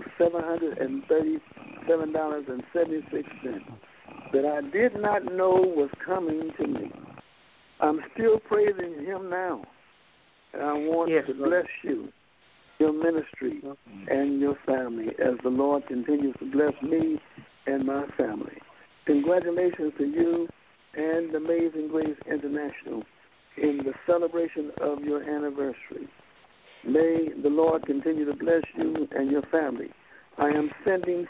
$737.76 that I did not know was coming to me. I'm still praising him now. And I want to bless you, your ministry, and your family as the Lord continues to bless me and my family. Congratulations to you and Amazing Grace International in the celebration of your anniversary. May the Lord continue to bless you and your family. I am sending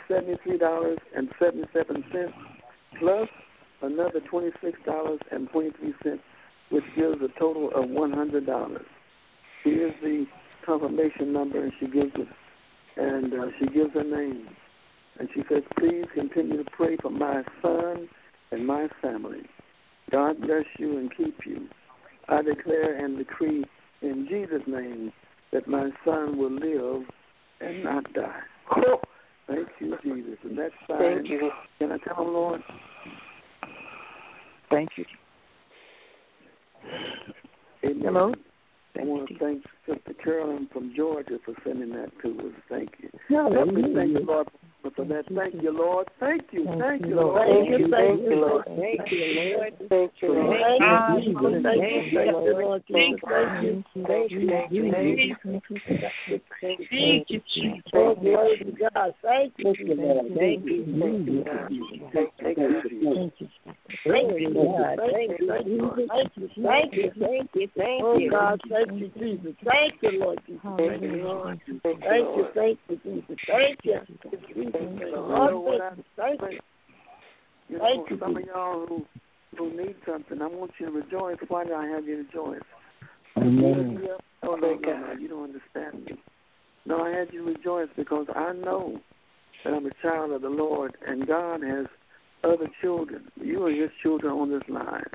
$73.77 plus another $26.23, which gives a total of $100. Here's the confirmation number, and she gives it, and she gives her name. And she says, "Please continue to pray for my son and my family. God bless you and keep you. I declare and decree in Jesus' name that my son will live and not die." Oh, thank you, Jesus. And that's fine. Thank you. Can I tell him, Lord? Thank you. Amen. Hello? I want to thank Sister Carolyn from Georgia for sending that to us. Thank you. Hallelujah. Thank you, Lord, for that. Thank you, Lord. Thank you, Lord. Thank you, Lord. Lord. Thank you, Lord. Thank you, Lord. Thank you, Lord. Thank you, Lord. Thank you, Lord. Thank you, Jesus. Oh, glory to God. Thank you, Lord. Thank you. Thank you. Thank you. Thank you, God. Thank you. Thank you. Thank you. Thank you. Thank you. Oh, God, thank you, Jesus. Thank you, Lord Jesus. Thank you, Lord. Thank you. Thank you, Jesus. Thank you. Thank you. You know, some of y'all who need something, I want you to rejoice. Why do I have you rejoice? Amen. No, you don't understand me. No, I had you rejoice because I know that I'm a child of the Lord, and God has other children. You are His children on this line.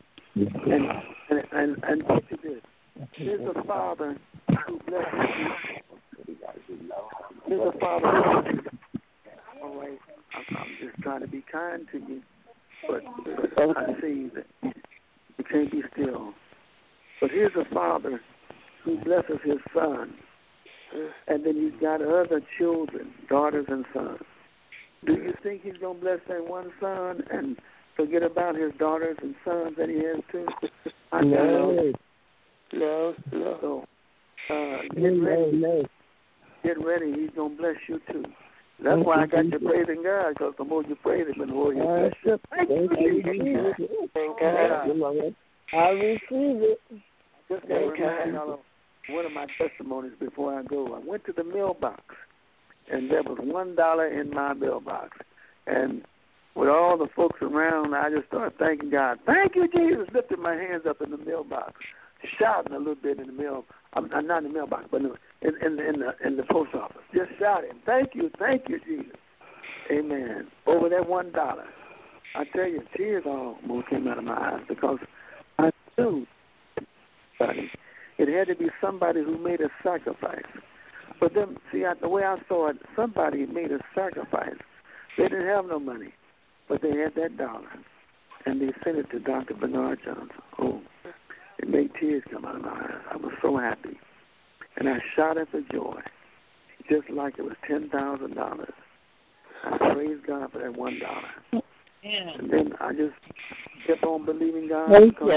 And picture this. There's a Father who blesses you. There's a Father who blesses you. All right, I'm just trying to be kind to you, but I see that you can't be still. But here's a Father who blesses His Son, and then He's got other children, daughters and sons. Do you think He's going to bless that one son and forget about his daughters and sons that He has too? I know. No. So, get ready. Get ready. He's going to bless you too. That's why I got you praising God, because the more you praise Him, the more He bless you. Thank you, Jesus. Thank God. I receive it. Just to remind y'all of one of my testimonies before I go. I went to the mailbox, and there was $1 in my mailbox. And with all the folks around, I just started thanking God. Thank you, Jesus. Lifted my hands up in the mailbox, shouting a little bit in the mail. Not in the mailbox, but in the post office. Just shouting, thank you, Jesus. Amen. Over that $1. I tell you, tears almost came out of my eyes because I knew anybody. It had to be somebody who made a sacrifice. But then, see, the way I saw it, somebody made a sacrifice. They didn't have no money, but they had that dollar. And they sent it to Dr. Bernard Johnson. Oh, it made tears come out of my eyes. I was so happy. And I shouted for joy, just like it was $10,000. I praised God for that $1. Yeah. And then I just kept on believing God because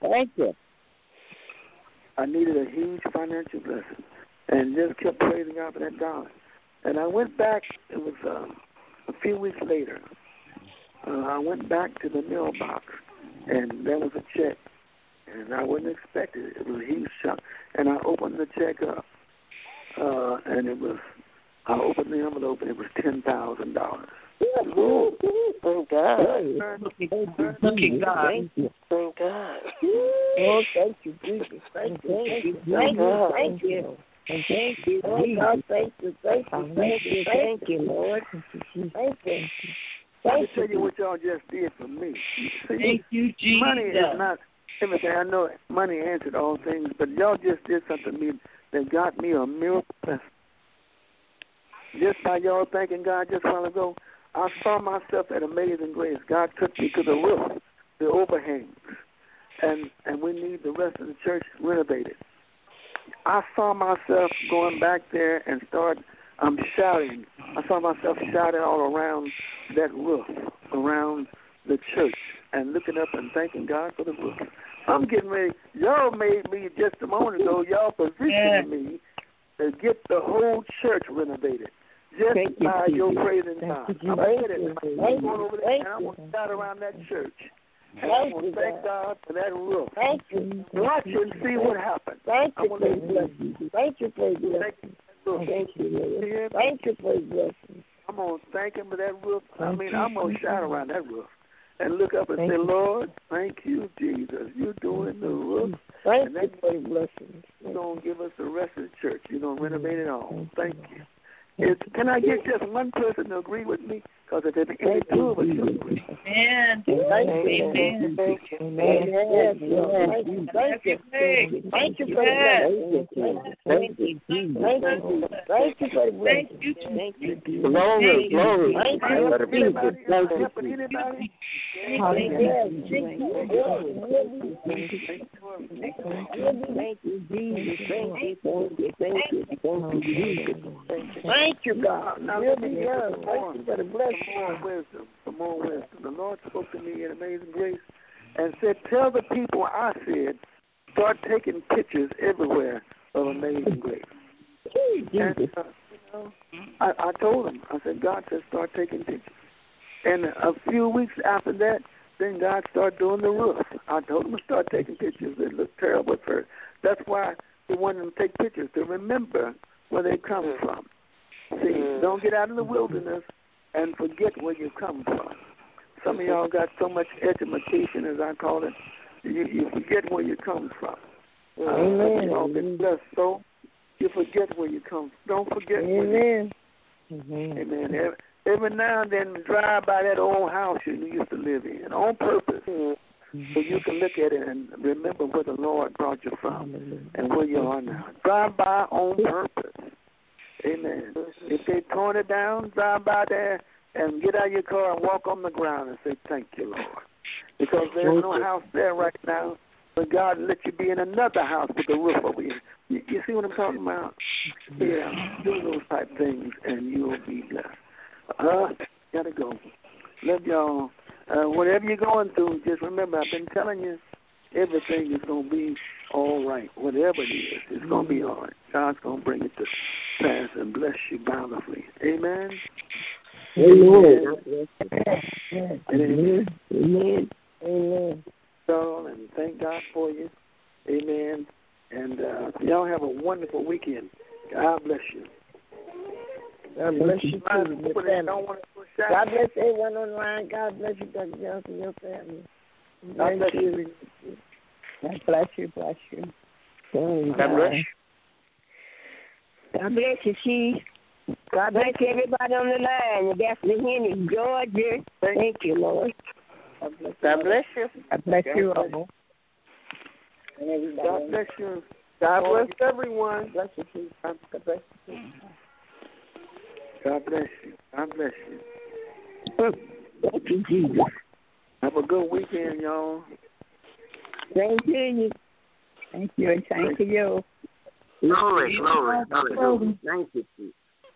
I needed a huge financial blessing, and just kept praising God for that dollar. And I went back. It was a few weeks later. I went back to the mailbox, and there was a check, and I wasn't expecting it. It was a huge shock. And I opened the check up, and I opened the envelope, and it was $10,000. Thank God. Look at God. Thank God. Oh, thank you, Jesus. Thank you. Thank you. Thank you. Thank you. Thank you. Oh, God, thank you. Thank you. Thank you. Thank you, Lord. Thank you. Let me tell you what y'all just did for me. See, Thank you, Jesus. money is not everything. I know money answered all things, but y'all just did something to me that got me a miracle blessing. Just by y'all thanking God just a while ago, I saw myself at Amazing Grace. God took me to the roof, the overhangs, and we need the rest of the church renovated. I saw myself going back there and shouting. I saw myself shouting all around that roof, around the church, and looking up and thanking God for the roof. I'm getting ready. Y'all made me just a moment ago. Y'all positioned me to get the whole church renovated. Just by your praising God. I'm going over there and I'm going to shout around that church. And I'm going to thank God for that roof. Thank you. Watch and see what happens. Thank you for the blessing. Thank you for the blessing. Thank you, Lord. Thank you for the blessing. I'm going to thank Him for that roof. I'm going to shout around that roof and look up and say, Lord, thank you, Jesus. You're doing the roof. Thank you for the blessing. You're going to give us the rest of the church. You're going to renovate it all. Thank you. Can I get just one person to agree with me? Because if there's any two of us, you'll agree. Amen. Amen. Thank you. Thank you. Thank you. Thank you for the blessing. Thank you. Thank you for the blessing. Thank you. Glory, glory. Thank you for the blessing. Anybody? Thank you, Jesus. Thank you, God. Now let me hear some more wisdom. The Lord spoke to me in Amazing Grace and said, tell the people I said, start taking pictures everywhere of Amazing Grace. And, I told him, I said, God said start taking pictures. And a few weeks after that, then God started doing the roof. I told him to start taking pictures. It looked terrible at first. That's why he wanted them to take pictures, to remember where they come from. See, don't get out in the wilderness and forget where you come from. Some of y'all got so much education, as I call it, you forget where you come from. Y'all been blessed, so you forget where you come from. Don't forget where you come from. Amen. Every now and then, drive by that old house you used to live in on purpose, so you can look at it and remember where the Lord brought you from and where you are now. Drive by on purpose. Amen. If they torn it down, drive by there and get out of your car and walk on the ground and say, thank you, Lord. Because there's no house there right now, but God let you be in another house with a roof over you. You see what I'm talking about? Yeah, do those type things and you'll be blessed. Gotta go. Love y'all. Whatever you're going through, just remember, I've been telling you, everything is going to be all right. Whatever it is, it's going to be all right. God's going to bring it to pass and bless you bountifully. Amen? Amen. Amen. Amen. Amen. So, and thank God for you. Amen. And y'all have a wonderful weekend. God bless you. God bless you, too. God bless everyone online. God bless you, Dr. Johnson, your family. God bless you. God bless you, bless you. God bless you. God bless you, Chief. God bless everybody on the line. That's the Henry, Georgia. Thank you, Lord. God bless you. God bless you all. And everybody. God bless you. God bless everyone. Bless you, too. God bless you. God bless you. God bless you. Thank you, Jesus. Have a good weekend, y'all. Thank you. Thank you, and thank you. Glory. Thank you, Jesus.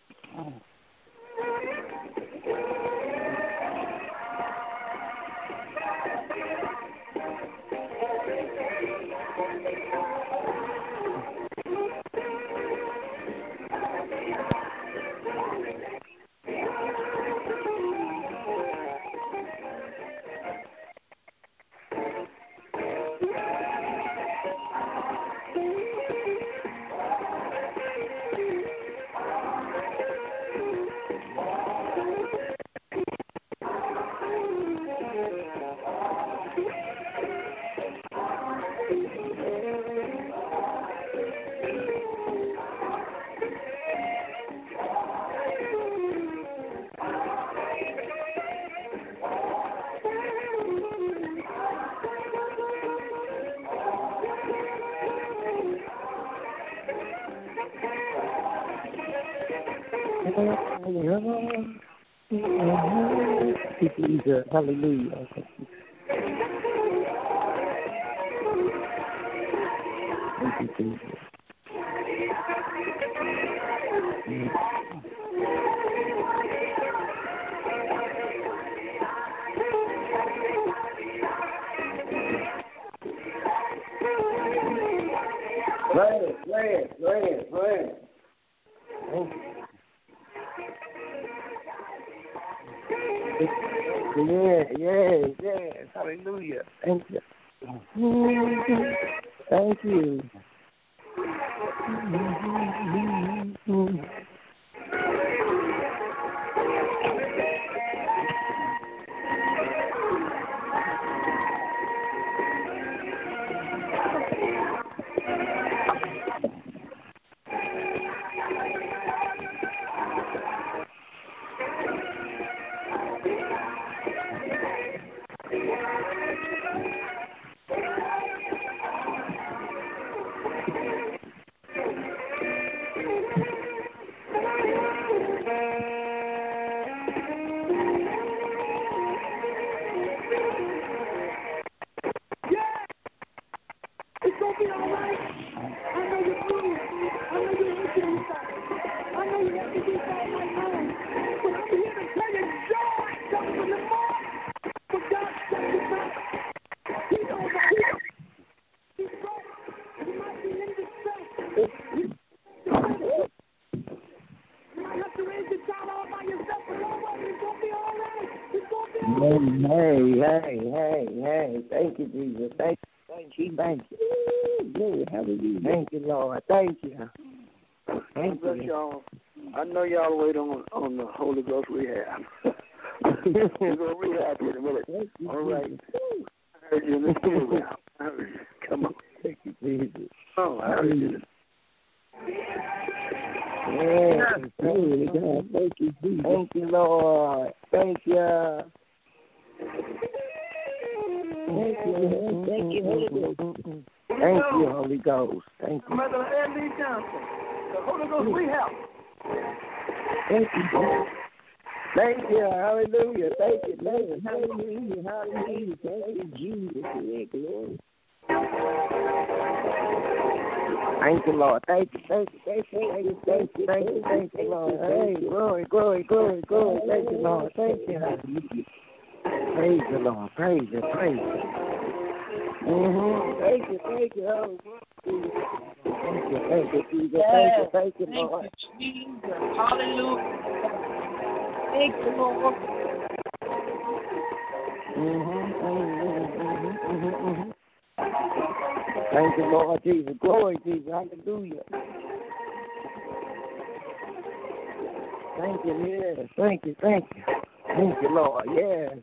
Jesus. Hallelujah. Thank you, Jesus. Play it. Yes. Hallelujah. Thank you. Thank you. Hey. Thank you, Jesus. Thank you. Glory, hallelujah. Thank you, Lord. Thank you. God bless y'all. I know y'all wait on the Holy Ghost rehab. We're going to rehab in a minute. All right. I heard you in the studio. I heard you. Come on. Thank you, Jesus. Oh, I heard you. Yeah. Glory to God. Thank you, Jesus. Thank you, Lord. Thank you. Thank you, Holy Ghost. Thank you, Holy Ghost. Thank you. Mother Andy Johnson, the Holy Ghost rehab. Thank you. Thank you. Hallelujah. Thank you. Hallelujah. Thank you, Jesus. Yeah, glory. Thank you, Lord. Thank you, Lord. Hey, glory. Thank you, Lord. Thank you. Praise the Lord. Praise it. Thank you. Thank you, Jesus. Thank you, Lord. Thank you, Jesus. Hallelujah. Thank you, Lord. Thank you, Lord Jesus. Glory, Jesus. Hallelujah. Thank you, yes. Thank you. Thank you, Lord. Yes.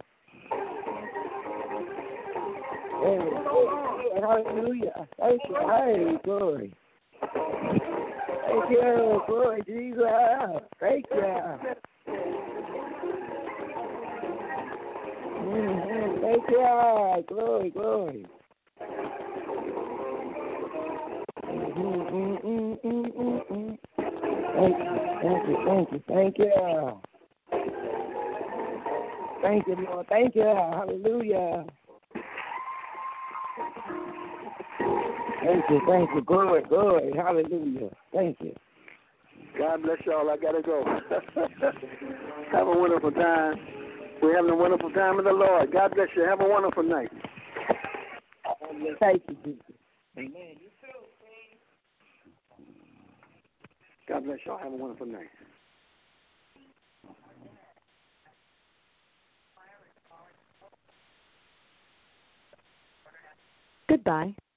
Hallelujah. Thank you. Hey, glory. Thank you. Glory, Jesus. Thank you. Thank you. Glory. Thank you, Lord. Thank you. Hallelujah. Thank you. Glory. Hallelujah. Thank you. God bless y'all. I got to go. Have a wonderful time. We're having a wonderful time in the Lord. God bless you. Have a wonderful night. Thank you, Jesus. Amen. God bless y'all. Have a wonderful night. Goodbye.